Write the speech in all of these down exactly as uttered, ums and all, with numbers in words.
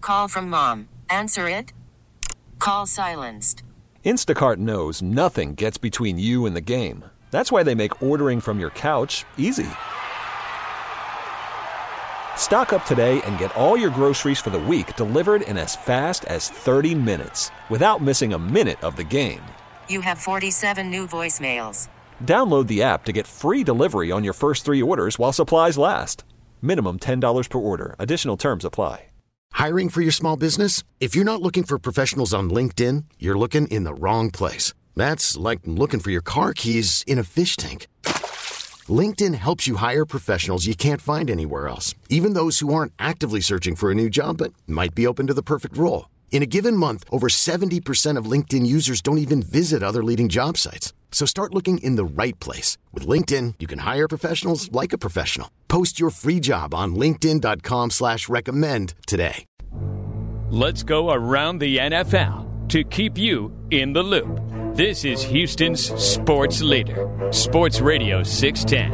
Call from mom. Answer it. Call silenced. Instacart knows nothing gets between you and the game. That's why they make ordering from your couch easy. Stock up today and get all your groceries for the week delivered in as fast as thirty minutes without missing a minute of the game. You have forty-seven new voicemails. Download the app to get free delivery on your first three orders while supplies last. Minimum ten dollars per order. Additional terms apply. Hiring for your small business? If you're not looking for professionals on LinkedIn, you're looking in the wrong place. That's like looking for your car keys in a fish tank. LinkedIn helps you hire professionals you can't find anywhere else, even those who aren't actively searching for a new job but might be open to the perfect role. In a given month, over seventy percent of LinkedIn users don't even visit other leading job sites. So start looking in the right place. With LinkedIn, you can hire professionals like a professional. Post your free job on linkedin.com slash recommend today. Let's go around the N F L to keep you in the loop. This is Houston's sports leader, Sports Radio six ten.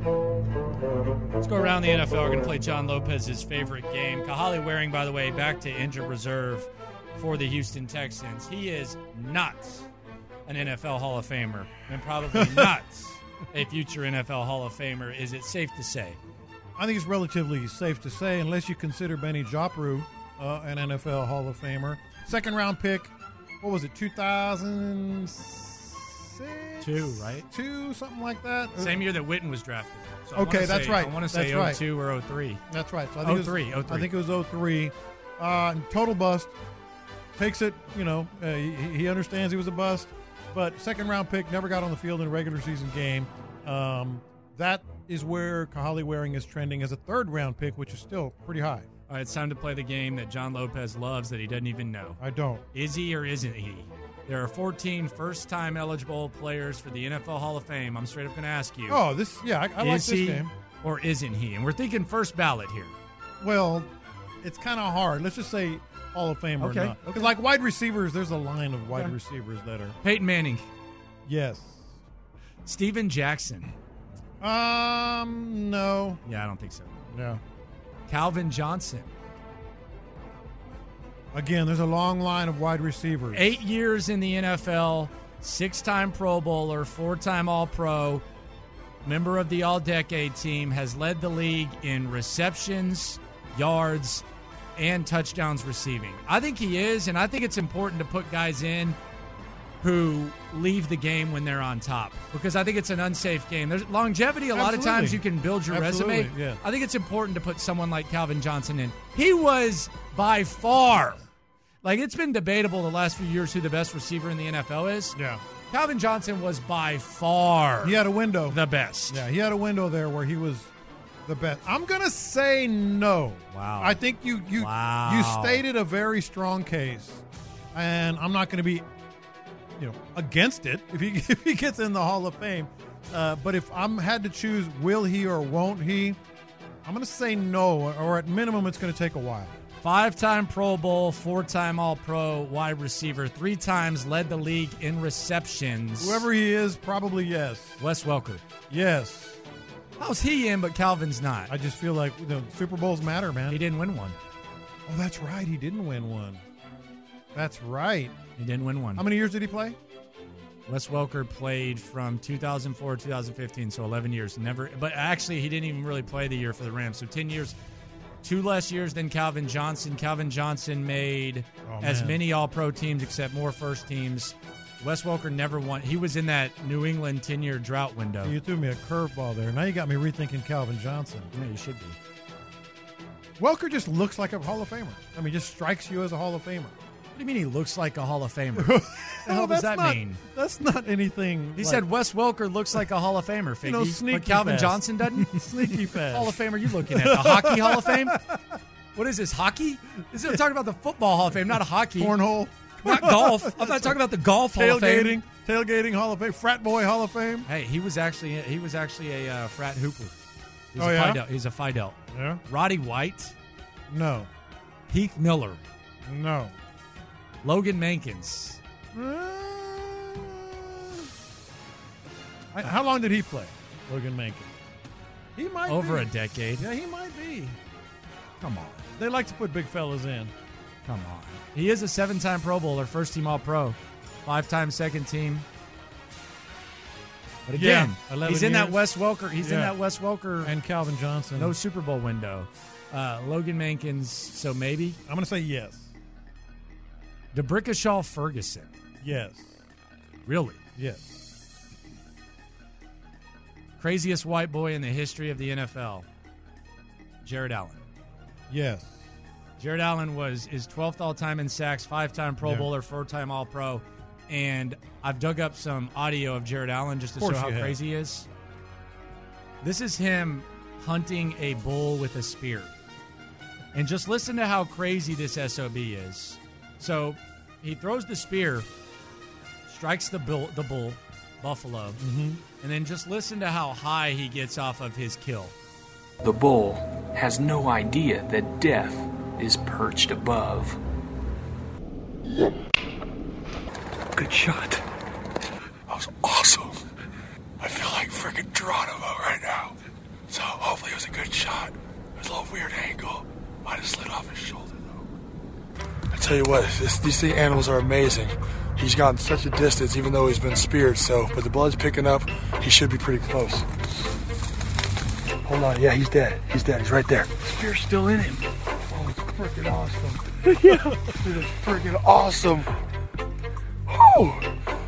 Let's go around the N F L. We're going to play John Lopez's favorite game. Kahale Waring, by the way, back to injured reserve for the Houston Texans. He is not an N F L Hall of Famer and probably not a future N F L Hall of Famer. Is it safe to say? I think it's relatively safe to say, unless you consider Benny Jopru uh, an N F L Hall of Famer. Second round pick, what was it, two thousand six? Two, right? Two, something like that. Same year that Witten was drafted. So okay, that's say, right. I want to say right. oh two or oh three. That's right. So I think oh three, it was, oh three. I think it was oh three. Uh, total bust. Takes it, you know, uh, he, he understands he was a bust. But second round pick, never got on the field in a regular season game. Um, that is where Kahale Waring is trending as a third round pick, which is still pretty high. All right, it's time to play the game that John Lopez loves that he doesn't even know. I don't. Is he or isn't he? There are fourteen first-time eligible players for the N F L Hall of Fame. I'm straight up going to ask you. Oh, this, yeah, I, I like this he game. Or isn't he? And we're thinking first ballot here. Well, it's kind of hard. Let's just say Hall of Fame okay. or not. Because okay. like wide receivers, there's a line of wide okay. receivers that are. Peyton Manning. Yes. Steven Jackson. Um, no. Yeah, I don't think so. No. Calvin Johnson. Again, there's a long line of wide receivers. Eight years in the N F L, six-time Pro Bowler, four-time All-Pro, member of the All-Decade team, has led the league in receptions, yards, and touchdowns receiving. I think he is, and I think it's important to put guys in who leave the game when they're on top, because I think it's an unsafe game. There's longevity. A Absolutely. lot of times you can build your Absolutely, resume. yeah. I think it's important to put someone like Calvin Johnson in. He was by far, like it's been debatable the last few years who the best receiver in the N F L is. Yeah. Calvin Johnson was by far he had a window. the best. Yeah, he had a window there where he was the best. I'm going to say no. Wow. I think you you wow. you stated a very strong case, and I'm not going to be you know against it if he if he gets in the Hall of Fame. Uh, but if I'm had to choose, will he or won't he? I'm going to say no, or at minimum, it's going to take a while. Five-time Pro Bowl, four-time All-Pro wide receiver, three times led the league in receptions. Whoever he is, probably yes. Wes Welker. Yes. How's he in, but Calvin's not? I just feel like you know, Super Bowls matter, man. He didn't win one. Oh, that's right. He didn't win one. That's right. He didn't win one. How many years did he play? Wes Welker played from two thousand four to two thousand fifteen, so eleven years. Never, but actually, he didn't even really play the year for the Rams. So ten years. Two less years than Calvin Johnson. Calvin Johnson made oh, as many All-Pro teams except more first teams. Wes Welker never won. He was in that New England ten-year drought window. You threw me a curveball there. Now you got me rethinking Calvin Johnson. Yeah, you should be. Welker just looks like a Hall of Famer. I mean, just strikes you as a Hall of Famer. What do you mean he looks like a Hall of Famer? What the hell does that not, mean? That's not anything. He like, said Wes Welker looks like a Hall of Famer, Figgy. You know, sneaky but Calvin fast. Johnson doesn't? Sneaky fast. Hall of Fame are you looking at? The Hockey Hall of Fame? What is this, hockey? This is, I'm talking about the Football Hall of Fame, not hockey. Cornhole. Not golf. I'm not talking about the Golf Hall of Fame. Tailgating. Tailgating Hall of Fame. Frat Boy Hall of Fame. Hey, he was actually he was actually a uh, frat hooper. He's oh, a yeah? Fidel. He's a Fidel. Yeah. Roddy White. No. Heath Miller. No. Logan Mankins. Uh, I, how long did he play, Logan Mankins? He might Over be. a decade. Yeah, he might be. Come on. They like to put big fellas in. Come on. He is a seven-time Pro Bowler, first-team All-Pro, five-time second-team. But again, yeah, he's in years. that Wes Welker. He's yeah. in that Wes Welker and Calvin Johnson. No Super Bowl window. Uh, Logan Mankins. So maybe I'm going to say yes. DeBrickashaw Ferguson. Yes. Really? Yes. Craziest white boy in the history of the N F L. Jared Allen. Yes. Jared Allen was is twelfth all-time in sacks, five-time Pro yeah. Bowler, four-time All-Pro. And I've dug up some audio of Jared Allen just to show how crazy he is. This is him hunting a bull with a spear. And just listen to how crazy this S O B is. So he throws the spear, strikes the bull, the bull buffalo, mm-hmm. and then just listen to how high he gets off of his kill. The bull has no idea that death is perched above. Good shot. That was awesome. I feel like freaking Geronimo right now. So hopefully it was a good shot. It was a little weird angle. Might have slid off his shoulder though. I tell you what, this, these these animals are amazing. He's gotten such a distance even though he's been speared. So, but the blood's picking up. He should be pretty close. Hold on, yeah, he's dead. He's dead. He's right there. Spear's still in him. Oh, it's freaking awesome. Yeah, it is freaking awesome. Oh,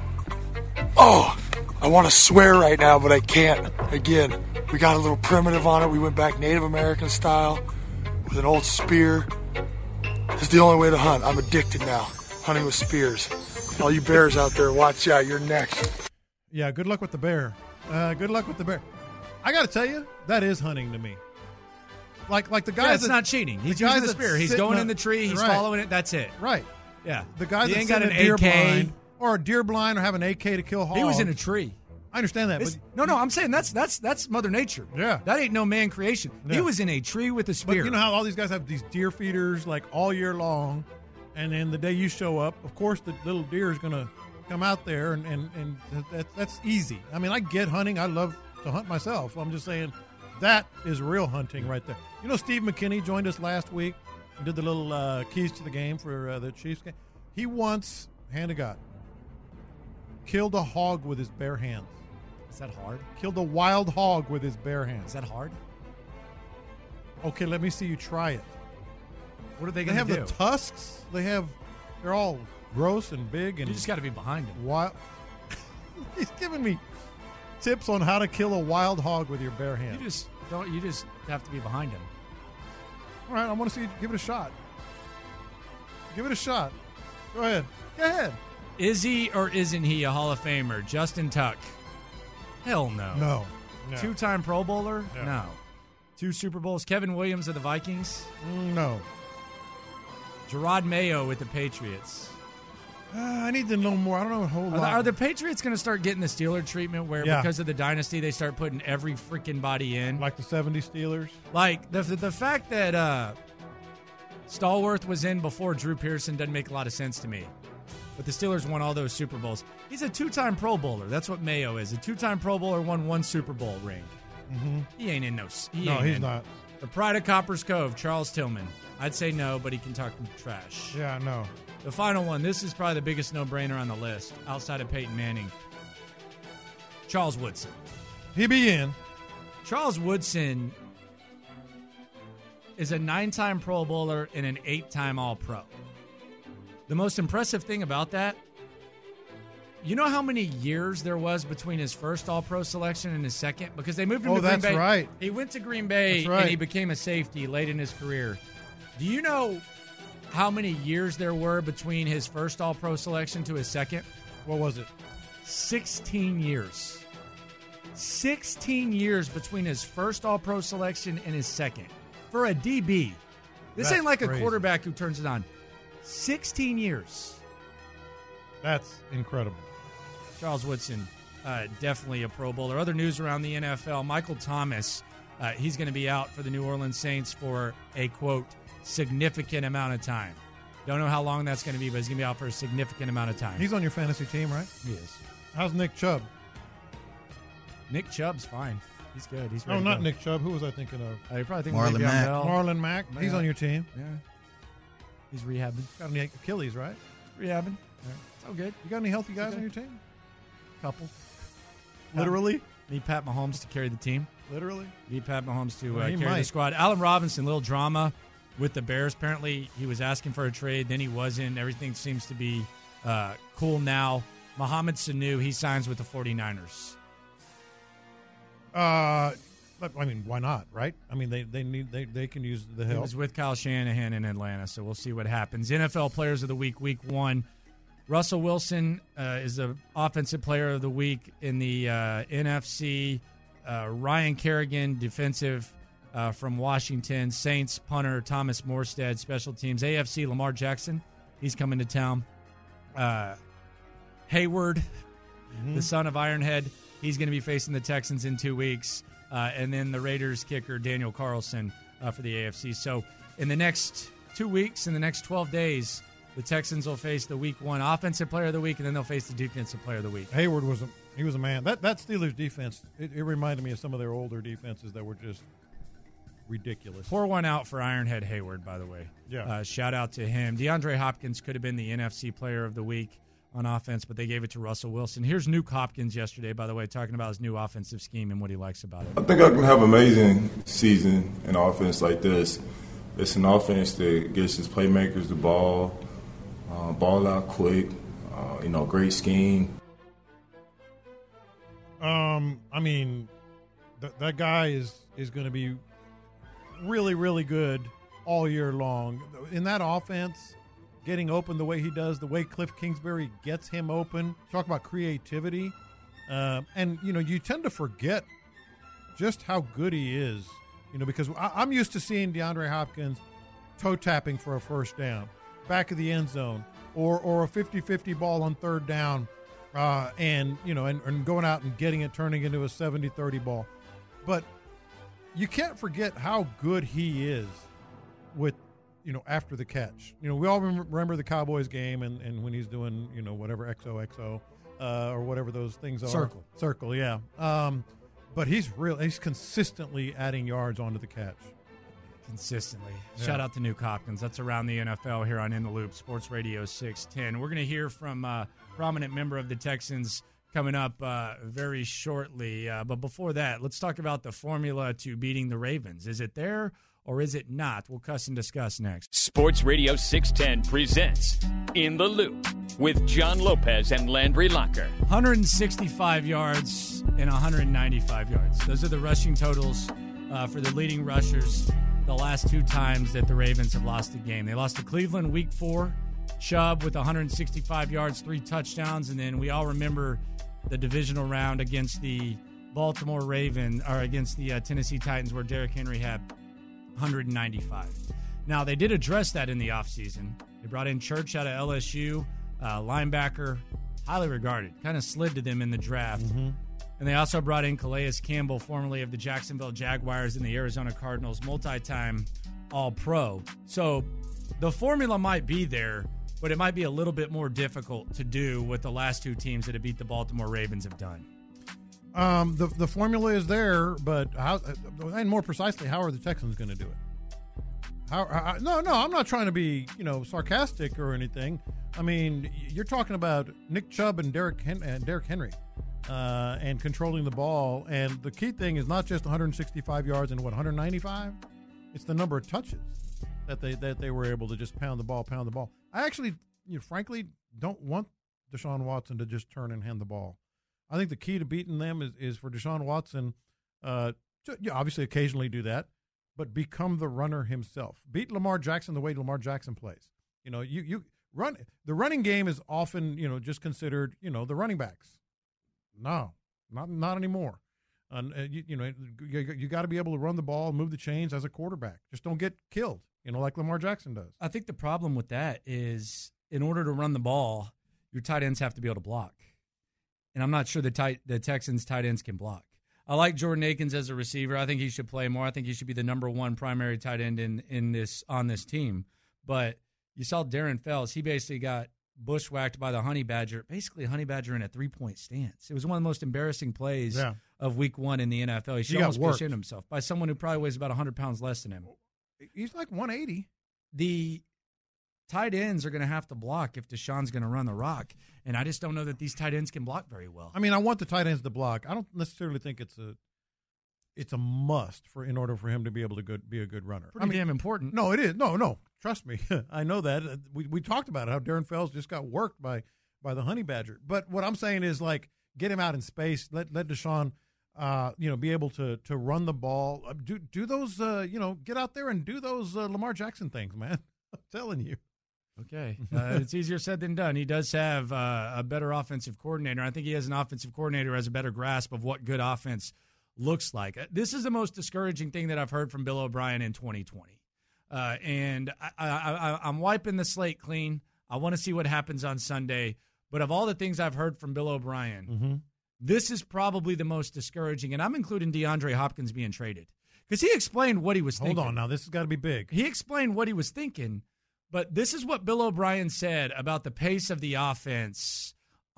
oh, I want to swear right now, but I can't. Again, we got a little primitive on it. We went back Native American style with an old spear. It's the only way to hunt. I'm addicted now, hunting with spears. All you bears out there, watch out. You're next. Yeah, good luck with the bear. Uh, good luck with the bear. I got to tell you, that is hunting to me. Like, like the guys. Yeah, it's that, not cheating. He's the using the spear. He's going in the tree. He's right. following it. That's it. Right. Yeah. The guys he that ain't sit got in an a deer A K blind or a deer blind or have an A K to kill hogs. He was in a tree. I understand that. But, no, no, I'm saying that's that's that's Mother Nature. Yeah. That ain't no man creation. Yeah. He was in a tree with a spear. But you know how all these guys have these deer feeders like all year long, and then the day you show up, of course the little deer is going to come out there, and, and, and that, that's easy. I mean, I get hunting. I love to hunt myself. I'm just saying that is real hunting right there. You know, Steve McKinney joined us last week and did the little uh, keys to the game for uh, the Chiefs game. He once, hand to God, killed a hog with his bare hands. Is that hard? Killed a wild hog with his bare hands. Is that hard? Okay, let me see you try it. What are they They going have to do? the tusks. They have, they're all gross and big. And You just got to be behind him. Wild. He's giving me tips on how to kill a wild hog with your bare hands. You just don't. You just have to be behind him. All right, I want to see you give it a shot. Give it a shot. Go ahead. Go ahead. Is he or isn't he a Hall of Famer? Justin Tuck. Hell no. No. no. Two-time Pro Bowler? No. no. Two Super Bowls. Kevin Williams of the Vikings? No. Gerard Mayo with the Patriots? Uh, I need to know more. I don't know a whole Are lot. the, are the Patriots going to start getting the Steeler treatment where Yeah. because of the dynasty they start putting every freaking body in? Like the seventies Steelers? Like, the, the, the fact that uh, Stallworth was in before Drew Pearson doesn't make a lot of sense to me. But the Steelers won all those Super Bowls. He's a two-time Pro Bowler. That's what Mayo is. A two-time Pro Bowler won one Super Bowl ring. Mm-hmm. He ain't in no. He No, ain't he's in. not. The pride of Copper's Cove, Charles Tillman. I'd say no, but he can talk trash. Yeah, no. The final one. This is probably the biggest no-brainer on the list, outside of Peyton Manning. Charles Woodson. He be in. Charles Woodson is a nine-time Pro Bowler and an eight-time All-Pro. The most impressive thing about that, you know how many years there was between his first All-Pro selection and his second? Because they moved him Oh, to Green that's Bay. right. He went to Green Bay That's right. and he became a safety late in his career. Do you know how many years there were between his first All-Pro selection to his second? What was it? sixteen years. sixteen years between his first All-Pro selection and his second. For a D B. This That's ain't like crazy. a quarterback who turns it on. sixteen years. That's incredible. Charles Woodson, uh, definitely a Pro Bowler. Other news around the N F L, Michael Thomas, uh, he's going to be out for the New Orleans Saints for a, quote, significant amount of time. Don't know how long that's going to be, but he's going to be out for a significant amount of time. He's on your fantasy team, right? He is. How's Nick Chubb? Nick Chubb's fine. He's good. He's Oh, ready to not go. Nick Chubb. Who was I thinking of? Uh, you're probably thinking Marlon Le'Veon Mack. Bell. Marlon Mack. He's Yeah. on your team. Yeah. He's rehabbing. Got any Achilles, right? Rehabbing. It's all good. You got any healthy guys Okay. on your team? Couple. Literally? Need Pat Mahomes to carry the team. Literally? Need Pat Mahomes to Well, uh, he carry might. the squad. Allen Robinson, little drama with the Bears. Apparently, he was asking for a trade, then he wasn't. Everything seems to be uh, cool now. Mohamed Sanu, he signs with the 49ers. Uh, but, I mean, why not, right? I mean, they, they need they, they can use the He help. was with Kyle Shanahan in Atlanta, so we'll see what happens. N F L Players of the Week, Week One. Russell Wilson uh, is the Offensive Player of the Week in the uh, N F C. Uh, Ryan Kerrigan, defensive uh, from Washington. Saints punter Thomas Morstead, special teams. A F C, Lamar Jackson, he's coming to town. Uh, Hayward, Mm-hmm. the son of Ironhead, he's going to be facing the Texans in two weeks. Uh, and then the Raiders kicker, Daniel Carlson, uh, for the A F C. So in the next two weeks, in the next twelve days, the Texans will face the Week One Offensive Player of the Week, and then they'll face the Defensive Player of the Week. Hayward was a he was a man. That that Steelers defense, it, it reminded me of some of their older defenses that were just ridiculous. Pour one out for Ironhead Hayward, by the way. Yeah. Uh, shout out to him. DeAndre Hopkins could have been the N F C Player of the Week on offense, but they gave it to Russell Wilson. Here's Nuke Hopkins yesterday, by the way, talking about his new offensive scheme and what he likes about it. I think I can have an amazing season in offense like this. It's an offense that gets its playmakers the ball, uh, ball out quick, uh, you know, great scheme. Um, I mean, th- that guy is is going to be really, really good all year long. In that offense, getting open the way he does, the way Cliff Kingsbury gets him open, talk about creativity. Uh, and, you know, you tend to forget just how good he is, you know, because I- I'm used to seeing DeAndre Hopkins toe tapping for a first down, back of the end zone, or, or a fifty-fifty ball on third down. Uh, and, you know, and, and going out and getting it, turning into a seventy thirty ball. But you can't forget how good he is with, you know, after the catch. You know, we all rem- remember the Cowboys game and, and when he's doing, you know, whatever X O X O uh, or whatever those things are. Circle. Circle, yeah. Um, but he's real. He's consistently adding yards onto the catch. Consistently. Yeah. Shout out to Nuke Hopkins. That's around the N F L here on In the Loop, Sports Radio six ten. We're going to hear from a prominent member of the Texans coming up uh, very shortly. Uh, but before that, let's talk about the formula to beating the Ravens. Is it there or is it not? We'll cuss and discuss next. Sports Radio six ten presents In the Loop with John Lopez and Landry Locker. one hundred sixty-five yards and one hundred ninety-five yards. Those are the rushing totals uh, for the leading rushers the last two times that the Ravens have lost a game. They lost to Cleveland week four. Chubb with one hundred sixty-five yards, three touchdowns, and then we all remember the divisional round against the Baltimore Ravens, or against the uh, Tennessee Titans, where Derrick Henry had one hundred ninety-five. Now, they did address that in the offseason. They brought in Church out of L S U, uh, linebacker, highly regarded, kind of slid to them in the draft. Mm-hmm. And they also brought in Calais Campbell, formerly of the Jacksonville Jaguars and the Arizona Cardinals, multi-time All-Pro. So the formula might be there, but it might be a little bit more difficult to do what the last two teams that have beat the Baltimore Ravens have done. Um, the the formula is there, but how? And more precisely, how are the Texans going to do it? How, how? No, no, I'm not trying to be, you know, sarcastic or anything. I mean, you're talking about Nick Chubb and Derrick Hen- and Derrick Henry, uh, and controlling the ball. And the key thing is not just one hundred sixty-five yards and what one hundred ninety-five. It's the number of touches that they that they were able to just pound the ball, pound the ball. I actually, you know, frankly, don't want Deshaun Watson to just turn and hand the ball. I think the key to beating them is, is for Deshaun Watson uh, to yeah, obviously occasionally do that, but become the runner himself. Beat Lamar Jackson the way Lamar Jackson plays. You know, you you run the running game is often, you know, just considered, you know, the running backs. No, not not anymore. And uh, you, you know, you, you got to be able to run the ball, move the chains as a quarterback. Just don't get killed, you know, like Lamar Jackson does. I think the problem with that is, in order to run the ball, your tight ends have to be able to block. And I'm not sure the tight the Texans tight ends can block. I like Jordan Akins as a receiver. I think he should play more. I think he should be the number one primary tight end in, in this on this team. But you saw Darren Fells. He basically got bushwhacked by the Honey Badger, basically Honey Badger in a three-point stance. It was one of the most embarrassing plays yeah. of week one in the N F L. He should he almost got push in himself by someone who probably weighs about one hundred pounds less than him. He's like one eighty. The tight ends are going to have to block if Deshaun's going to run the rock. And I just don't know that these tight ends can block very well. I mean, I want the tight ends to block. I don't necessarily think it's a it's a must for in order for him to be able to good, be a good runner. Pretty I mean, damn important. No, it is. No, no. Trust me. I know that. We we talked about it, how Darren Fells just got worked by by the Honey Badger. But what I'm saying is, like, get him out in space. Let let Deshaun, uh, you know, be able to to run the ball. Do do those, uh, you know, get out there and do those uh, Lamar Jackson things, man. I'm telling you. Okay. Uh, it's easier said than done. He does have uh, a better offensive coordinator. I think he has an offensive coordinator who has a better grasp of what good offense looks like. This is the most discouraging thing that I've heard from Bill O'Brien in twenty twenty. Uh, and I, I, I, I'm wiping the slate clean. I want to see what happens on Sunday. But of all the things I've heard from Bill O'Brien, mm-hmm. this is probably the most discouraging. And I'm including DeAndre Hopkins being traded. Because he explained what he was Hold thinking. Hold on now. This has got to be big. He explained what he was thinking. But this is what Bill O'Brien said about the pace of the offense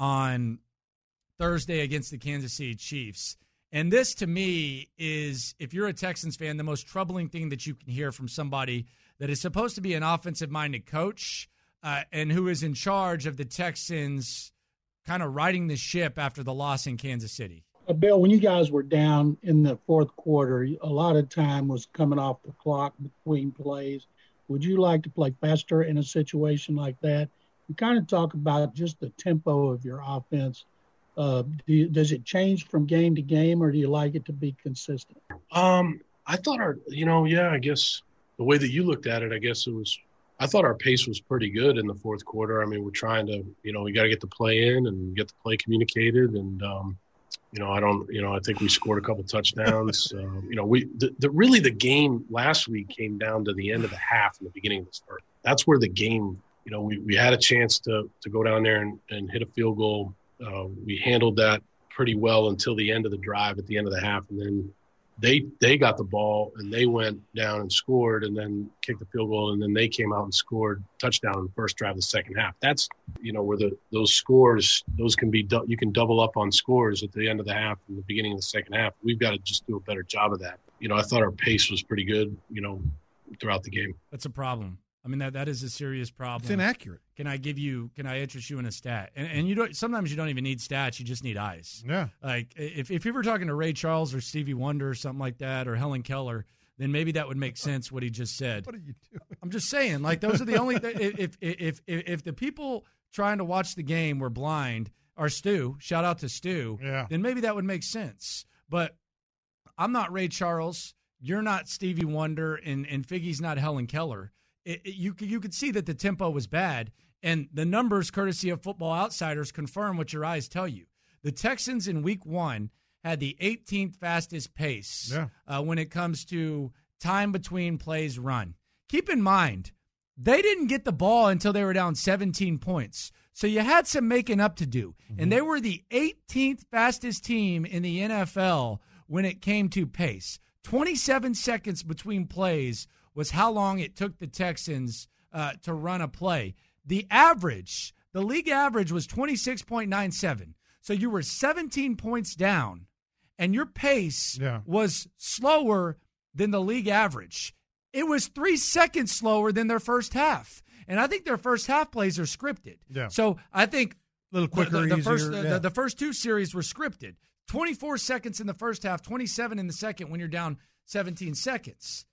on Thursday against the Kansas City Chiefs. And this, to me, is, if you're a Texans fan, the most troubling thing that you can hear from somebody that is supposed to be an offensive-minded coach uh, and who is in charge of the Texans kind of riding the ship after the loss in Kansas City. Uh, Bill, when you guys were down in the fourth quarter, a lot of time was coming off the clock between plays. Would you like to play faster in a situation like that? You kind of talk about just the tempo of your offense. Uh, do you, does it change from game to game, or do you like it to be consistent? Um, I thought our, you know, yeah, I guess the way that you looked at it, I guess it was, I thought our pace was pretty good in the fourth quarter. I mean, we're trying to, you know, we got to get the play in and get the play communicated. And, um, you know, I don't, you know, I think we scored a couple touchdowns. uh, you know, we, the, the really the game last week came down to the end of the half and the beginning of the first. That's where the game, you know, we, we had a chance to, to go down there and, and hit a field goal. Uh, we handled that pretty well until the end of the drive at the end of the half. And then they they got the ball and they went down and scored and then kicked the field goal. And then they came out and scored touchdown in the first drive of the second half. That's, you know, where the those scores, those can be, you can double up on scores at the end of the half and the beginning of the second half. We've got to just do a better job of that. You know, I thought our pace was pretty good, you know, throughout the game. That's a problem. I mean, that that is a serious problem. It's inaccurate. Can I give you, can I interest you in a stat? And and you don't, sometimes you don't even need stats, you just need eyes. Yeah. Like, if, if you were talking to Ray Charles or Stevie Wonder or something like that, or Helen Keller, then maybe that would make sense what he just said. What are you doing? I'm just saying, like, those are the only, th- if, if, if, if, if the people trying to watch the game were blind, or Stu, shout out to Stu, yeah. then maybe that would make sense. But I'm not Ray Charles, you're not Stevie Wonder, and, and Figgy's not Helen Keller. It, it, you, you could see that the tempo was bad, and the numbers, courtesy of Football Outsiders, confirm what your eyes tell you. The Texans in week one had the eighteenth fastest pace yeah. uh, when it comes to time between plays run. Keep in mind, they didn't get the ball until they were down seventeen points. So you had some making up to do. Mm-hmm. And they were the eighteenth fastest team in the N F L when it came to pace. twenty-seven seconds between plays was how long it took the Texans uh, to run a play. The average, the league average was twenty-six point nine seven. So you were seventeen points down, and your pace yeah. was slower than the league average. It was three seconds slower than their first half. And I think their first half plays are scripted. Yeah. So I think a little quicker, the, the, the easier, first, yeah. the, the first two series were scripted. twenty-four seconds in the first half, twenty-seven in the second when you're down seventeen seconds.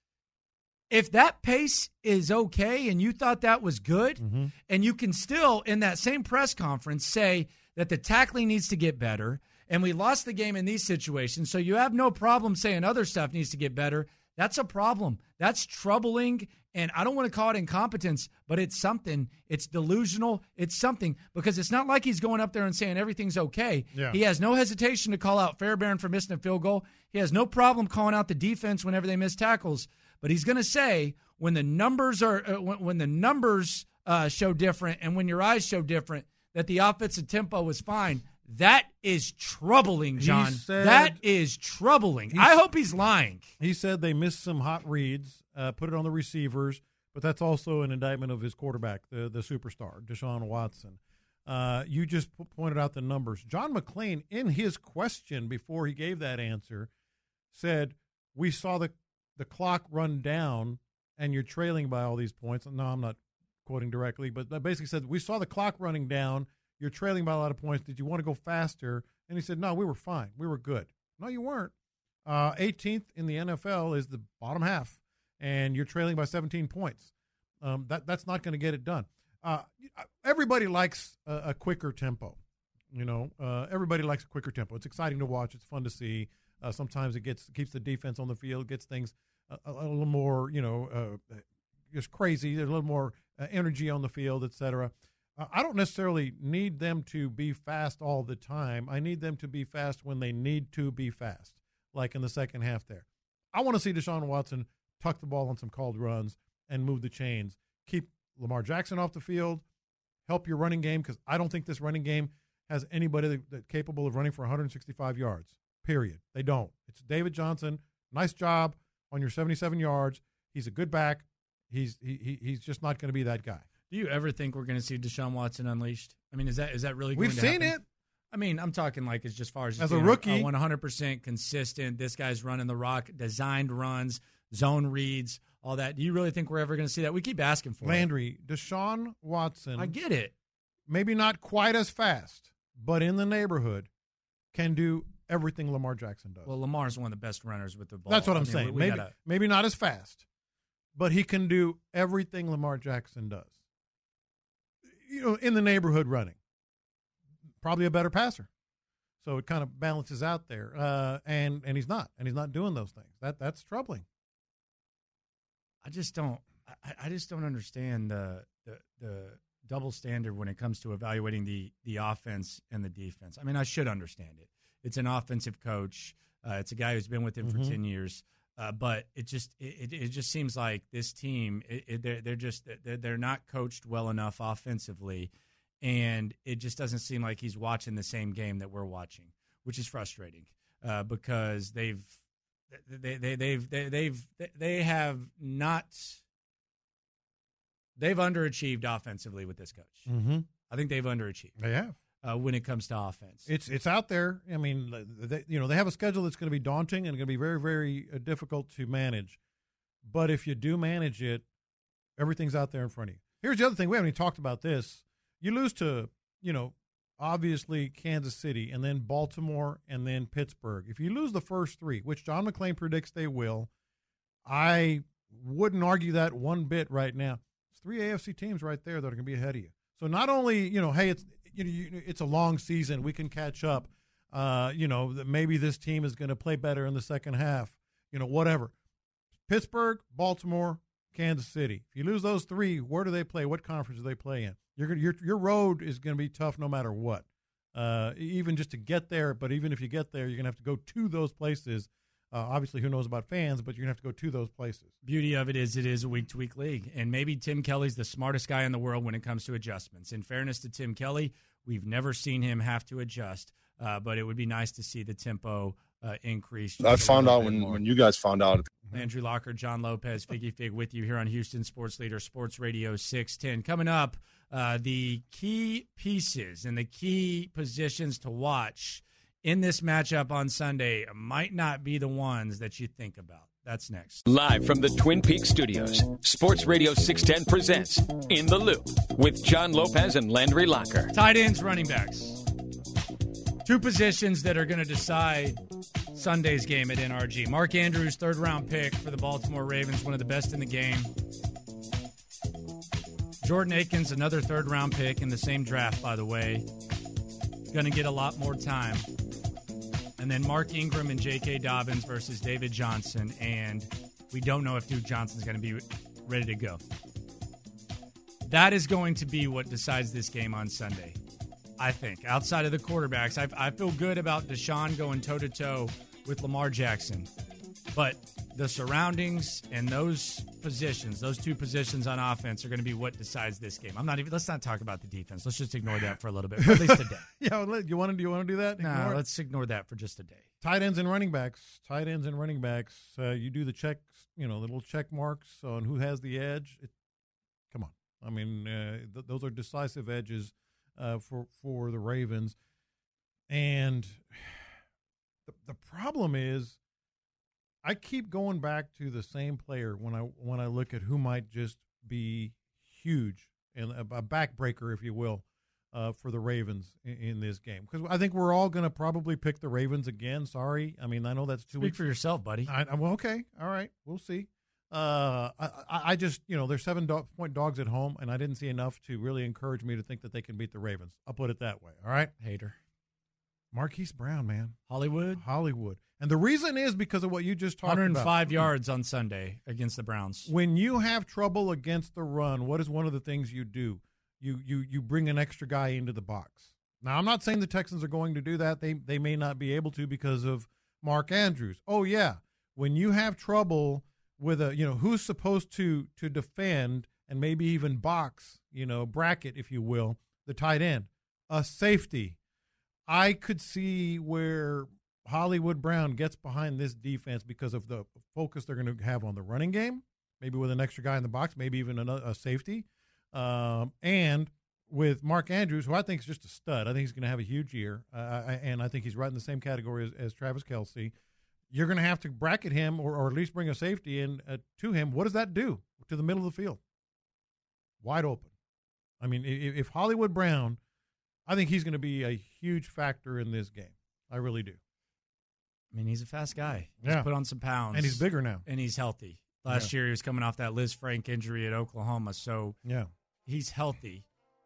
If that pace is okay and you thought that was good, mm-hmm. and you can still, in that same press conference, say that the tackling needs to get better, and we lost the game in these situations, so you have no problem saying other stuff needs to get better, that's a problem. That's troubling, and I don't want to call it incompetence, but it's something. It's delusional. It's something, because it's not like he's going up there and saying everything's okay. Yeah. He has no hesitation to call out Fairbairn for missing a field goal. He has no problem calling out the defense whenever they miss tackles. But he's going to say when the numbers are uh, when, when the numbers uh, show different and when your eyes show different, that the offensive tempo was fine. That is troubling, John. Said, that is troubling. I hope he's lying. He said they missed some hot reads, uh, put it on the receivers, but that's also an indictment of his quarterback, the the superstar, Deshaun Watson. Uh, you just p- pointed out the numbers. John McClain, in his question before he gave that answer, said, we saw the the clock run down and you're trailing by all these points. No, I'm not quoting directly, but that basically said, we saw the clock running down. You're trailing by a lot of points. Did you want to go faster? And he said, no, we were fine. We were good. No, you weren't. Uh, eighteenth in the N F L is the bottom half, and you're trailing by seventeen points. Um, that That's not going to get it done. Uh, everybody likes a, a quicker tempo. You know, uh, everybody likes a quicker tempo. It's exciting to watch. It's fun to see. Uh, sometimes it gets keeps the defense on the field, gets things a, a little more, you know, uh, just crazy. There's a little more uh, energy on the field, et cetera. Uh, I don't necessarily need them to be fast all the time. I need them to be fast when they need to be fast, like in the second half there. I want to see Deshaun Watson tuck the ball on some called runs and move the chains. Keep Lamar Jackson off the field. Help your running game, because I don't think this running game has anybody that, that capable of running for one hundred sixty-five yards, period. They don't. It's David Johnson. Nice job on your seventy-seven yards. He's a good back. He's he, he's just not going to be that guy. Do you ever think we're going to see Deshaun Watson unleashed? I mean, is that is that really going We've to seen happen? it. I mean, I'm talking like as just far as, as a rookie, one hundred percent consistent. This guy's running the rock, designed runs, zone reads, all that. Do you really think we're ever going to see that? We keep asking for Landry, it. Deshaun Watson. I get it. Maybe not quite as fast, but in the neighborhood, can do everything Lamar Jackson does. Well, Lamar's one of the best runners with the ball. That's what I'm I mean, saying. we, we maybe gotta... maybe not as fast, but he can do everything Lamar Jackson does. You know, in the neighborhood running. Probably a better passer. So it kind of balances out there. Uh, and, and he's not. And he's not doing those things. That That's troubling. I just don't I, I just don't understand the, the the double standard when it comes to evaluating the the offense and the defense. I mean, I should understand it. It's an offensive coach. Uh, it's a guy who's been with him Mm-hmm. for ten years. Uh, but it just it, it just seems like this team it, it, they're they're just they're, they're not coached well enough offensively, and it just doesn't seem like he's watching the same game that we're watching, which is frustrating uh, because they've they they they've they, they've they have not they've underachieved offensively with this coach. Mm-hmm. I think they've underachieved. They have. Uh, when it comes to offense. It's it's out there. I mean, they, you know, they have a schedule that's going to be daunting and going to be very, very uh, difficult to manage. But if you do manage it, everything's out there in front of you. Here's the other thing. We haven't even talked about this. You lose to, you know, obviously Kansas City and then Baltimore and then Pittsburgh. If you lose the first three, which John McClain predicts they will, I wouldn't argue that one bit right now. It's three A F C teams right there that are going to be ahead of you. So not only, you know, hey, it's you know, you, it's a long season. We can catch up. Uh, you know, maybe this team is going to play better in the second half. You know, whatever. Pittsburgh, Baltimore, Kansas City. If you lose those three, where do they play? What conference do they play in? You're gonna, your your road is going to be tough no matter what. Uh, even just to get there. But even if you get there, you're going to have to go to those places. Uh, obviously, who knows about fans, but you're going to have to go to those places. Beauty of it is it is a week-to-week league, and maybe Tim Kelly's the smartest guy in the world when it comes to adjustments. In fairness to Tim Kelly, we've never seen him have to adjust, uh, but it would be nice to see the tempo uh, increase. I found out when, when you guys found out. Andrew Locker, John Lopez, Figgy Fig with you here on Houston Sports Leader, Sports Radio six ten. Coming up, uh, the key pieces and the key positions to watch in this matchup on Sunday might not be the ones that you think about. That's next. Live from the Twin Peaks studios, Sports Radio six ten presents In the Loop with John Lopez and Landry Locker. Tight ends, running backs. Two positions that are going to decide Sunday's game at N R G. Mark Andrews, third-round pick for the Baltimore Ravens, one of the best in the game. Jordan Akins, another third-round pick in the same draft, by the way. Going to get a lot more time. And then Mark Ingram and J K. Dobbins versus David Johnson. And we don't know if Duke Johnson's going to be ready to go. That is going to be what decides this game on Sunday, I think. Outside of the quarterbacks, I, I feel good about Deshaun going toe-to-toe with Lamar Jackson. But the surroundings and those positions, those two positions on offense are going to be what decides this game. I'm not even. Let's not talk about the defense. Let's just ignore that for a little bit, for at least a day. Yeah, you want to do you want to do that? No, Ignore let's ignore that for just a day. Tight ends and running backs. Tight ends and running backs. Uh, you do the checks, you know, the little check marks on who has the edge. It, come on, I mean, uh, th- those are decisive edges uh, for for the Ravens. And the the problem is, I keep going back to the same player when I when I look at who might just be huge and a, a backbreaker, if you will, uh, for the Ravens in, in this game. Because I think we're all going to probably pick the Ravens again. Sorry. I mean, I know that's two Speak weeks. for yourself, buddy. I, I, well, okay. All right. We'll see. Uh, I, I just, you know, they're seven do- point dogs at home, and I didn't see enough to really encourage me to think that they can beat the Ravens. I'll put it that way. All right. Hater. Marquise Brown, man. Hollywood. Hollywood. And the reason is because of what you just talked about. one hundred five yards on Sunday against the Browns. When you have trouble against the run, what is one of the things you do? You you you bring an extra guy into the box. Now, I'm not saying the Texans are going to do that. They they may not be able to because of Mark Andrews. Oh, yeah. When you have trouble with a, you know, who's supposed to to defend and maybe even box, you know, bracket, if you will, the tight end, a safety. I could see where Hollywood Brown gets behind this defense because of the focus they're going to have on the running game, maybe with an extra guy in the box, maybe even a, a safety. Um, and with Mark Andrews, who I think is just a stud. I think he's going to have a huge year, uh, and I think he's right in the same category as, as Travis Kelce. You're going to have to bracket him or, or at least bring a safety in uh, to him. What does that do to the middle of the field? Wide open. I mean, if, if Hollywood Brown, I think he's going to be a huge factor in this game. I really do. I mean, he's a fast guy. He's yeah. put on some pounds. And he's bigger now. And he's healthy. Last yeah. year he was coming off that Liz Frank injury at Oklahoma, so yeah, he's healthy.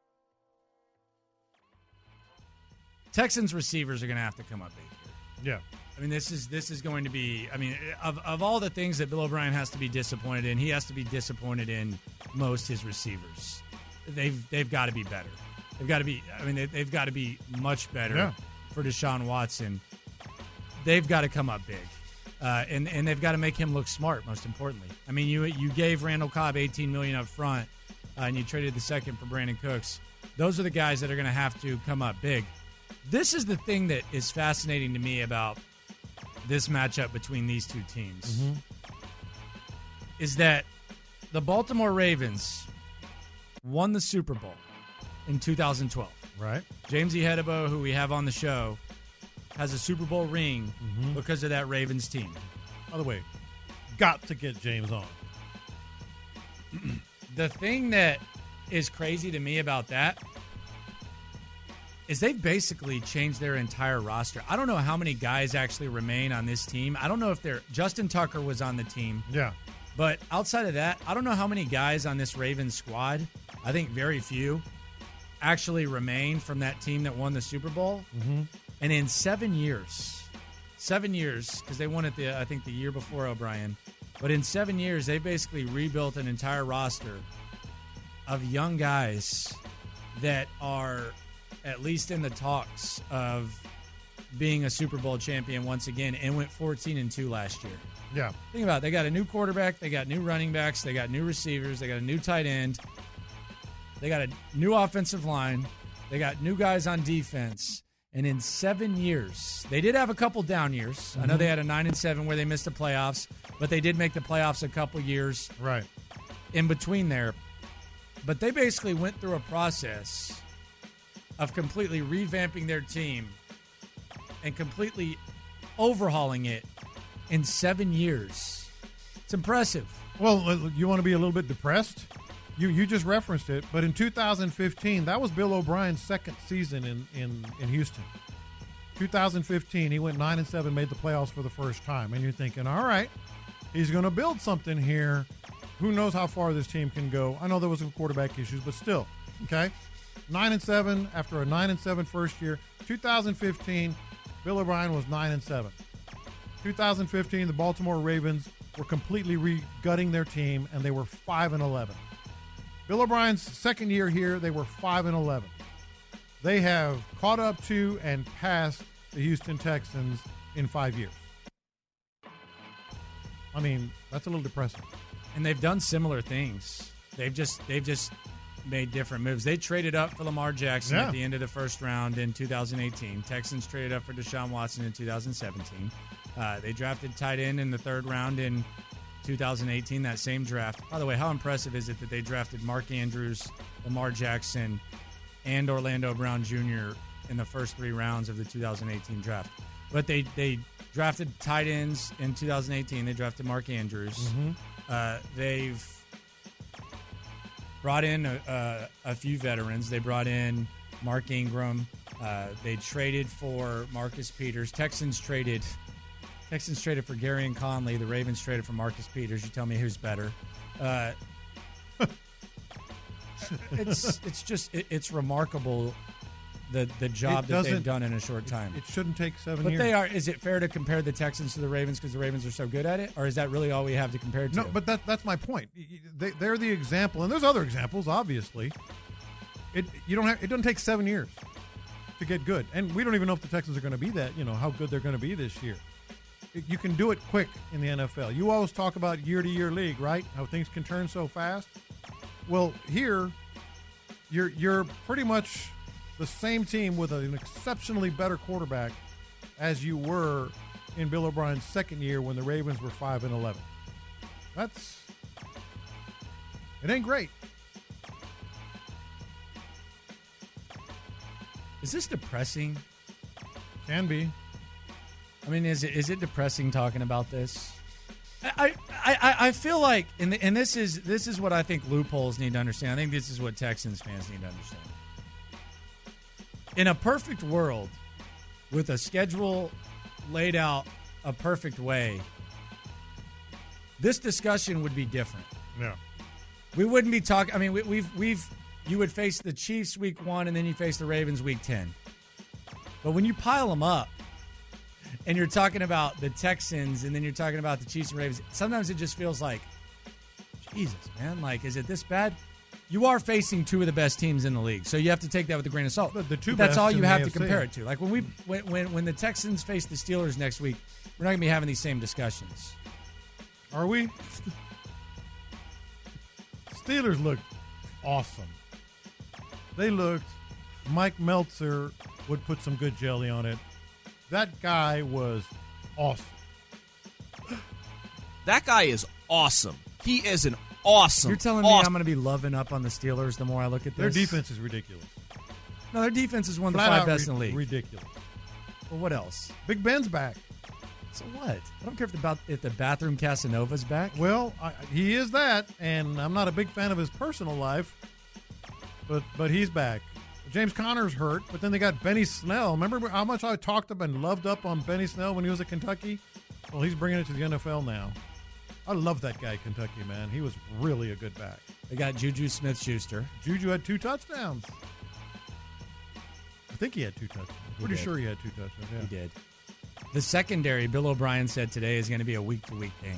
Texans receivers are going to have to come up big here. Yeah. I mean, this is this is going to be, I mean, of, of all the things that Bill O'Brien has to be disappointed in, he has to be disappointed in most his receivers. They've they've got to be better. They've got to be, I mean, they, they've got to be much better yeah. for Deshaun Watson. They've got to come up big. Uh, and, and they've got to make him look smart, most importantly. I mean, you you gave Randall Cobb eighteen million dollars up front, uh, and you traded the second for Brandon Cooks. Those are the guys that are going to have to come up big. This is the thing that is fascinating to me about this matchup between these two teams, mm-hmm. is that the Baltimore Ravens won the Super Bowl in two thousand twelve. Right. James Ihedebo, who we have on the show, has a Super Bowl ring mm-hmm. because of that Ravens team. By the way, got to get James on. The thing that is crazy to me about that is they've basically changed their entire roster. I don't know how many guys actually remain on this team. I don't know if they're – Justin Tucker was on the team. Yeah. But outside of that, I don't know how many guys on this Ravens squad, I think very few, actually remain from that team that won the Super Bowl. Mm-hmm. And in seven years, seven years, because they won it, the I think, the year before O'Brien, but in seven years, they basically rebuilt an entire roster of young guys that are at least in the talks of being a Super Bowl champion once again, and went fourteen and two last year. Yeah. Think about it. They got a new quarterback. They got new running backs. They got new receivers. They got a new tight end. They got a new offensive line. They got new guys on defense. And in seven years, they did have a couple down years. Mm-hmm. I know they had a nine and seven where they missed the playoffs, but they did make the playoffs a couple years right in between there. But they basically went through a process of completely revamping their team and completely overhauling it in seven years. It's impressive. Well, you want to be a little bit depressed? You you just referenced it, but in two thousand fifteen, that was Bill O'Brien's second season in, in, in Houston. two thousand fifteen, he went nine and seven, made the playoffs for the first time, and you're thinking, all right, he's going to build something here. Who knows how far this team can go? I know there was some quarterback issues, but still, okay. Nine and seven after a nine and seven first year. two thousand fifteen, Bill O'Brien was nine and seven. two thousand fifteen, the Baltimore Ravens were completely re-gutting their team, and they were five and eleven. Bill O'Brien's second year here, they were five and eleven. They have caught up to and passed the Houston Texans in five years. I mean, that's a little depressing. And they've done similar things. They've just they've just made different moves. They traded up for Lamar Jackson yeah. at the end of the first round in two thousand eighteen. Texans traded up for Deshaun Watson in two thousand seventeen. Uh, they drafted tight end in the third round in two thousand eighteen, that same draft. By the way, how impressive is it that they drafted Mark Andrews, Lamar Jackson, and Orlando Brown Junior in the first three rounds of the two thousand eighteen draft? But they, they drafted tight ends in two thousand eighteen. They drafted Mark Andrews. Mm-hmm. Uh, they've brought in a, a, a few veterans. They brought in Mark Ingram. Uh, they traded for Marcus Peters. Texans traded Texans traded for Gary and Conley. The Ravens traded for Marcus Peters. You tell me who's better. Uh, it's it's just it, it's remarkable the the job It that they've doesn't- done in a short time. It shouldn't take seven But years. they are. Is it fair to compare the Texans to the Ravens because the Ravens are so good at it, or is that really all we have to compare it to? No, but that that's my point. They, they're the example, and there's other examples. Obviously, it you don't have. It doesn't take seven years to get good, and we don't even know if the Texans are going to be that. You know how good they're going to be this year. It- you can do it quick in the N F L. You always talk about year-to-year league, right? How things can turn so fast. Well, here, you're you're pretty much the same team with an exceptionally better quarterback as you were in Bill O'Brien's second year when the Ravens were five and eleven. That's it ain't great. Is this depressing? Can be. I mean, is it is it depressing talking about this? I I, I, I feel like, and the, and this is this is what I think loopholes need to understand. I think this is what Texans fans need to understand. In a perfect world, with a schedule laid out a perfect way, this discussion would be different. Yeah. We wouldn't be talking. I mean, we, we've we've you would face the Chiefs week one, and then you face the Ravens week ten. But when you pile them up, and you're talking about the Texans, and then you're talking about the Chiefs and Ravens, sometimes it just feels like, Jesus, man, like, is it this bad? You are facing two of the best teams in the league, so you have to take that with a grain of salt. The, the two That's best all in you the have A to F C. compare it to. Like when we when when, when the Texans face the Steelers next week, we're not going to be having these same discussions. Are we? Steelers looked awesome. They looked. Mike Meltzer would put some good jelly on it. That guy was awesome. That guy is awesome. He is an awesome. You're telling me awesome. I'm going to be loving up on the Steelers the more I look at this? Their defense is ridiculous. No, their defense is one of the Flat five out best ri- in the league. Ridiculous. Well, what else? Big Ben's back. So what? I don't care if the, about, if the bathroom Casanova's back. Well, I, he is that, and I'm not a big fan of his personal life, but but he's back. James Conner's hurt, but then they got Benny Snell. Remember how much I talked about and loved up on Benny Snell when he was at Kentucky? Well, he's bringing it to the N F L now. I love that guy, Kentucky, man. He was really a good back. They got Juju Smith-Schuster. Juju had two touchdowns. I think he had two touchdowns. He Pretty did. sure he had two touchdowns. Yeah. He did. The secondary, Bill O'Brien said today, is going to be a week-to-week thing.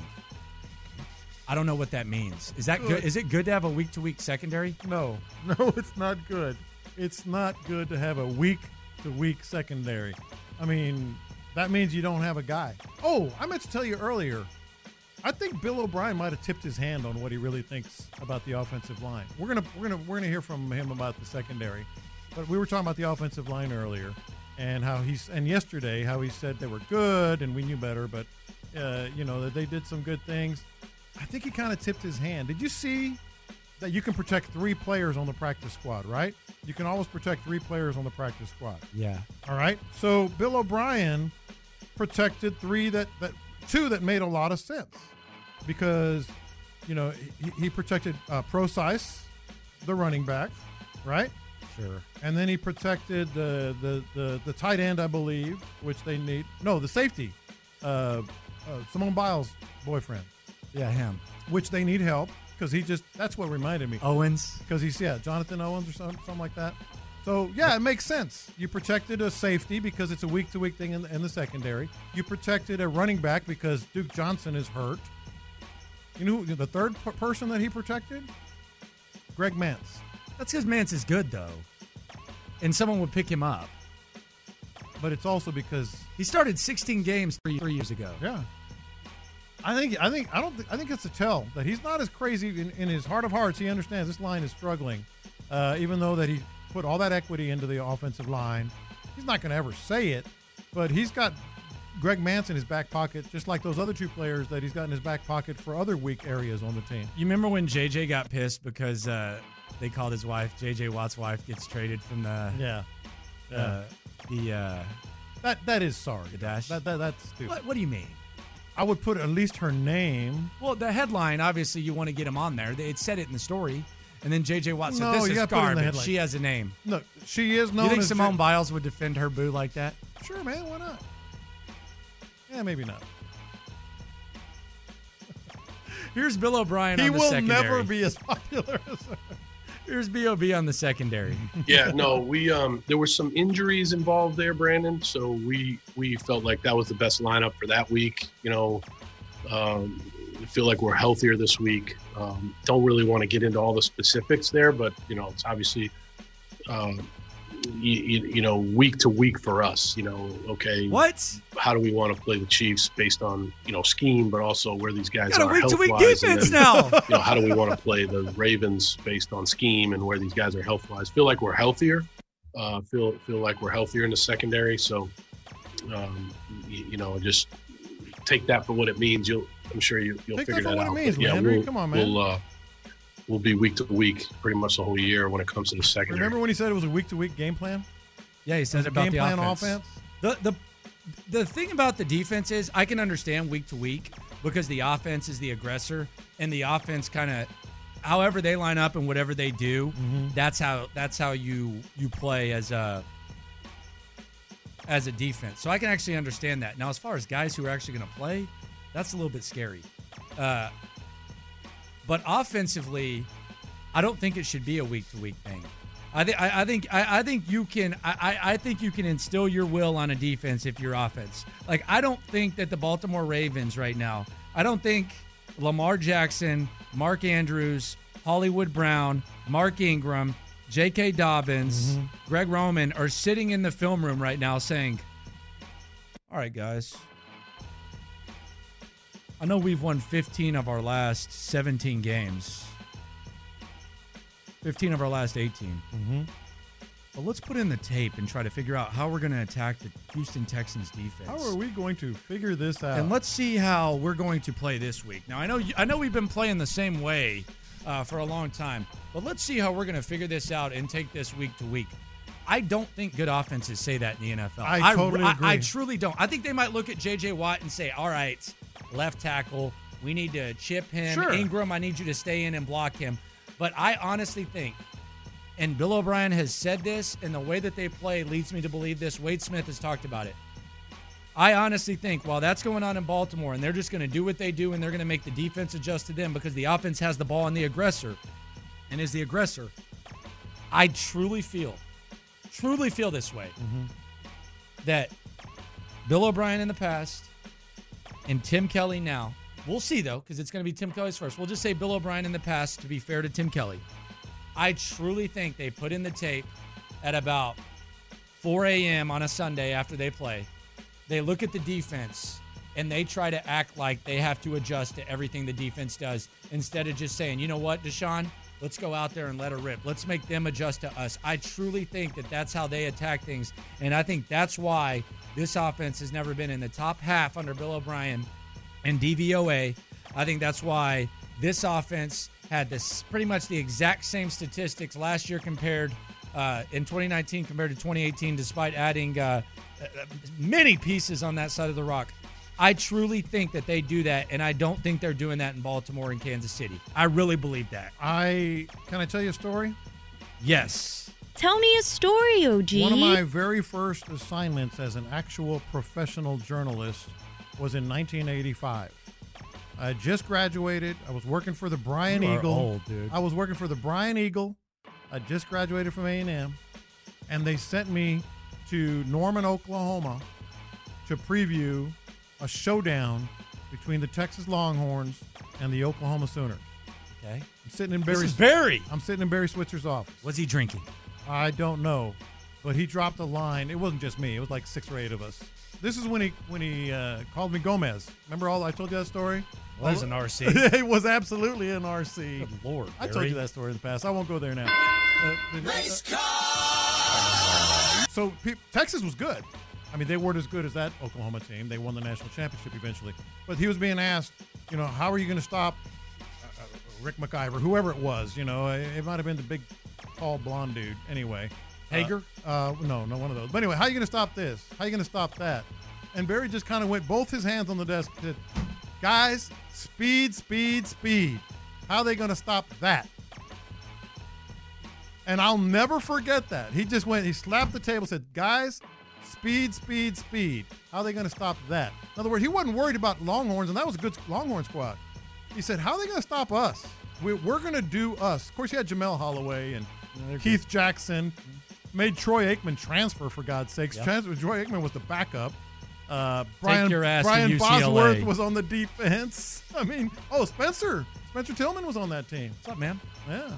I don't know what that means. Is that good? Good. Is it good to have a week-to-week secondary? No, no, it's not good. It's not good to have a week-to-week secondary. I mean, that means you don't have a guy. Oh, I meant to tell you earlier. I think Bill O'Brien might have tipped his hand on what he really thinks about the offensive line. We're gonna we're gonna we're gonna hear from him about the secondary, but we were talking about the offensive line earlier, and how he's and yesterday how he said they were good and we knew better, but uh, you know that they did some good things. I think he kind of tipped his hand. Did you see that you can protect three players on the practice squad, right? You can always protect three players on the practice squad. Yeah. All right. So Bill O'Brien protected three that, that two that made a lot of sense because, you know, he, he protected uh, Procise, the running back, right? Sure. And then he protected the the, the, the tight end, I believe, which they need. No, the safety, uh, uh, Simone Biles' boyfriend. Yeah, him. Which they need help. Because he just, that's what reminded me. Owens. Because he's, yeah, Jonathan Owens or something, something like that. So, yeah, it makes sense. You protected a safety because it's a week-to-week thing in the, in the secondary. You protected a running back because Duke Johnson is hurt. You know who, the third p- person that he protected? Greg Mance. That's because Mance is good, though. And someone would pick him up. But it's also because he started sixteen games three, three years ago. Yeah. I think I think I don't think, I think it's a tell that he's not as crazy in, in his heart of hearts. He understands this line is struggling, uh, even though that he put all that equity into the offensive line. He's not going to ever say it, but he's got Greg Mance in his back pocket, just like those other two players that he's got in his back pocket for other weak areas on the team. You remember when J J got pissed because uh, they called his wife, J J Watt's wife, gets traded from the yeah, yeah. Uh, the uh, that that is sorry. The dash. That, that that's stupid. What, what do you mean? I would put at least her name. Well, the headline, obviously, you want to get him on there. It said it in the story. And then J J. Watt said, No, this you is gotta put it in the garbage. headline. She has a name. No, she is known You think as Simone J- Biles would defend her boo like that? Sure, man. Why not? Yeah, maybe not. Here's Bill O'Brien He on the will secondary. never be as popular as her. Here's B O B on the secondary. Yeah, no, we um there were some injuries involved there, Brandon. So we we felt like that was the best lineup for that week. You know, um, we feel like we're healthier this week. Um, don't really want to get into all the specifics there, but you know, it's obviously um, you, you, you know week to week for us. You know, okay, what? How do we want to play the Chiefs based on you know scheme, but also where these guys Got a are week to week health-wise, and defense then, now. You know, how do we want to play the Ravens based on scheme and where these guys are health wise? Feel like we're healthier. Uh, feel feel like we're healthier in the secondary. So, um, you, you know, just take that for what it means. You'll, I'm sure you, you'll Take figure that for that what it out. means, But, yeah, Landry. we'll, Come on, man. We'll, uh, we'll be week to week pretty much the whole year when it comes to the secondary. Remember when he said it was a week to week game plan? Yeah, he says a about game the plan offense. The the the thing about the defense is I can understand week to week because the offense is the aggressor and the offense kind of however they line up and whatever they do, Mm-hmm. that's how that's how you you play as a as a defense. So I can actually understand that. Now as far as guys who are actually going to play, that's a little bit scary. Uh, but offensively, I don't think it should be a week to week thing. I think I, I think I, I think you can I, I think you can instill your will on a defense if you're offense. Like I don't think that the Baltimore Ravens right now, I don't think Lamar Jackson, Mark Andrews, Hollywood Brown, Mark Ingram, J K. Dobbins, Mm-hmm. Greg Roman are sitting in the film room right now saying, all right, guys, I know we've won fifteen of our last seventeen games. fifteen of our last eighteen. Mm-hmm. But let's put in the tape and try to figure out how we're going to attack the Houston Texans defense. How are we going to figure this out? And let's see how we're going to play this week. Now, I know I know we've been playing the same way uh, for a long time, but let's see how we're going to figure this out and take this week to week. I don't think good offenses say that in the N F L. I totally I, agree. I, I truly don't. I think they might look at J J. Watt and say, all right, left tackle, we need to chip him. Sure. Ingram, I need you to stay in and block him. But I honestly think, and Bill O'Brien has said this, and the way that they play leads me to believe this. Wade Smith has talked about it. I honestly think while that's going on in Baltimore and they're just going to do what they do and they're going to make the defense adjust to them because the offense has the ball and the aggressor and is the aggressor, I truly feel, truly feel this way, Mm-hmm. that Bill O'Brien in the past and Tim Kelly now, we'll see though because it's going to be Tim Kelly's first. We'll just say Bill O'Brien in the past to be fair to Tim Kelly. I truly think they put in the tape at about four a.m. on a Sunday after they play. They look at the defense, and they try to act like they have to adjust to everything the defense does instead of just saying, you know what, Deshaun, let's go out there and let her rip. Let's make them adjust to us. I truly think that that's how they attack things, and I think that's why this offense has never been in the top half under Bill O'Brien and D V O A. I think that's why this offense had this pretty much the exact same statistics last year compared uh, in twenty nineteen compared to twenty eighteen, despite adding uh, many pieces on that side of the rock. I truly think that they do that, and I don't think they're doing that in Baltimore and Kansas City. I really believe that. I can I tell you a story? Yes. Tell me a story, O G. One of my very first assignments as an actual professional journalist was in nineteen eighty-five. I just graduated. I was working for the Brian You are Eagle. old, dude. I was working for the Brian Eagle. I just graduated from A and M, and they sent me to Norman, Oklahoma, to preview a showdown between the Texas Longhorns and the Oklahoma Sooners. Okay. I'm sitting in This Barry. is Barry. I'm sitting in Barry Switzer's office. Was he drinking? I don't know, but he dropped a line. It wasn't just me. It was like six or eight of us. This is when he when he uh, called me Gomez. Remember all I told you that story? Well, it was an R C. It was absolutely an R C. Good Lord, I told Barry. you that story in the past. I won't go there now. Uh, Race car. So pe- Texas was good. I mean, they weren't as good as that Oklahoma team. They won the national championship eventually. But he was being asked, you know, how are you going to stop uh, uh, Rick McIver, whoever it was? You know, it, it might have been the big, tall, blonde dude. Anyway, Hager? Uh, uh, no, no, one of those. But anyway, how are you going to stop this? How are you going to stop that? And Barry just kind of went both his hands on the desk. Said, guys, speed, speed, speed. How are they going to stop that? And I'll never forget that. He just went, he slapped the table, said, guys, speed, speed, speed. How are they going to stop that? In other words, he wasn't worried about Longhorns, and that was a good Longhorn squad. He said, how are they going to stop us? We, we're going to do us. Of course, he had Jamel Holloway and yeah, Keith good. Jackson. Made Troy Aikman transfer, for God's sakes. Yep. Transfer, Troy Aikman was the backup. Uh, Brian, Take your ass Brian to U C L A. Bosworth was on the defense. I mean, oh, Spencer. Spencer Tillman was on that team. What's up, man? Yeah.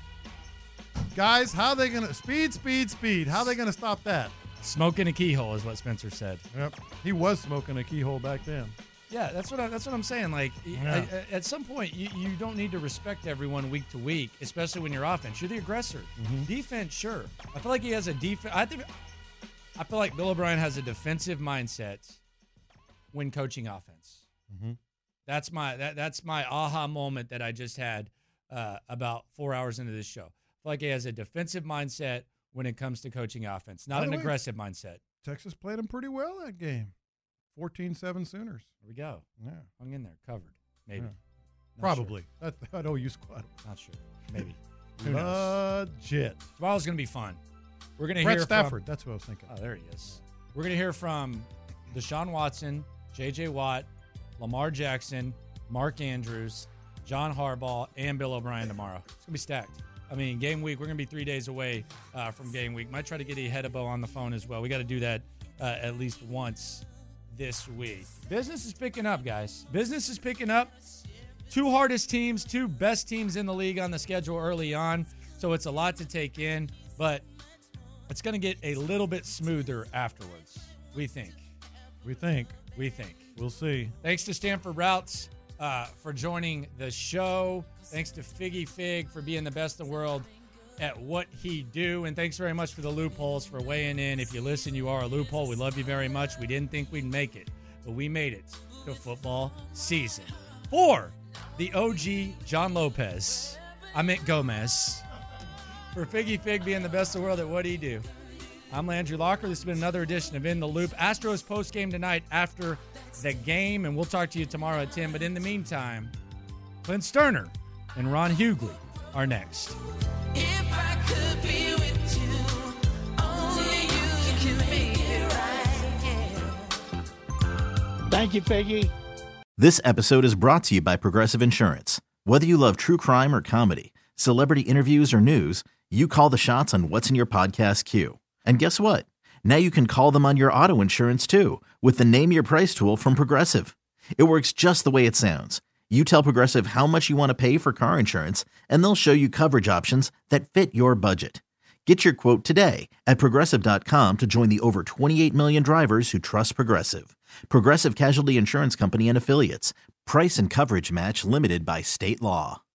Guys, how are they going to – speed, speed, speed. How are they going to stop that? Smoking a keyhole is what Spencer said. Yep. He was smoking a keyhole back then. Yeah, that's what I, that's what I'm saying. Like, yeah. I, I, at some point, you, you don't need to respect everyone week to week, especially when you're offense. You're the aggressor. Mm-hmm. Defense, sure. I feel like he has a defense. I think I feel like Bill O'Brien has a defensive mindset when coaching offense. Mm-hmm. That's my that that's my aha moment that I just had uh, about four hours into this show. I feel like he has a defensive mindset when it comes to coaching offense, not an way, aggressive mindset. Texas played him pretty well that game. fourteen seven Sooners. There we go. Yeah. Hung in there. Covered. Maybe. Yeah. Probably. Sure. That, that O U squad. Not sure. Maybe. Legit. Tomorrow's going to be fun. We're going to Brett hear Stafford. From, that's who I was thinking. Oh, there he is. We're going to hear from Deshaun Watson, J J Watt, Lamar Jackson, Mark Andrews, John Harbaugh, and Bill O'Brien tomorrow. It's going to be stacked. I mean, game week, we're going to be three days away uh, from game week. Might try to get Ehedebo on the phone as well. We got to do that uh, at least once this week. Business is picking up, guys. Business is picking up. Two hardest teams, two best teams in the league on the schedule early on. So it's a lot to take in, but it's going to get a little bit smoother afterwards. We think. We think. We think. We'll see. Thanks to Stanford Routes uh, for joining the show. Thanks to Figgy Fig for being the best in the world at what he do. And thanks very much for the Loopholes for weighing in. If you listen, you are a loophole. We love you very much. We didn't think we'd make it, but we made it to football season. For the O G John Lopez, I meant Gomez. For Figgy Fig being the best in the world at what he do. I'm Landry Locker. This has been another edition of In the Loop. Astros post-game tonight after the game, and we'll talk to you tomorrow at ten. But in the meantime, Clint Sterner and Ron Hughley are next. If I could be with you, only you can make it right, yeah. Thank you, Figgy. This episode is brought to you by Progressive Insurance. Whether you love true crime or comedy, celebrity interviews or news, you call the shots on what's in your podcast queue. And guess what? Now you can call them on your auto insurance too with the Name Your Price tool from Progressive. It works just the way it sounds. You tell Progressive how much you want to pay for car insurance, and they'll show you coverage options that fit your budget. Get your quote today at Progressive dot com to join the over twenty-eight million drivers who trust Progressive. Progressive Casualty Insurance Company and Affiliates. Price and coverage match limited by state law.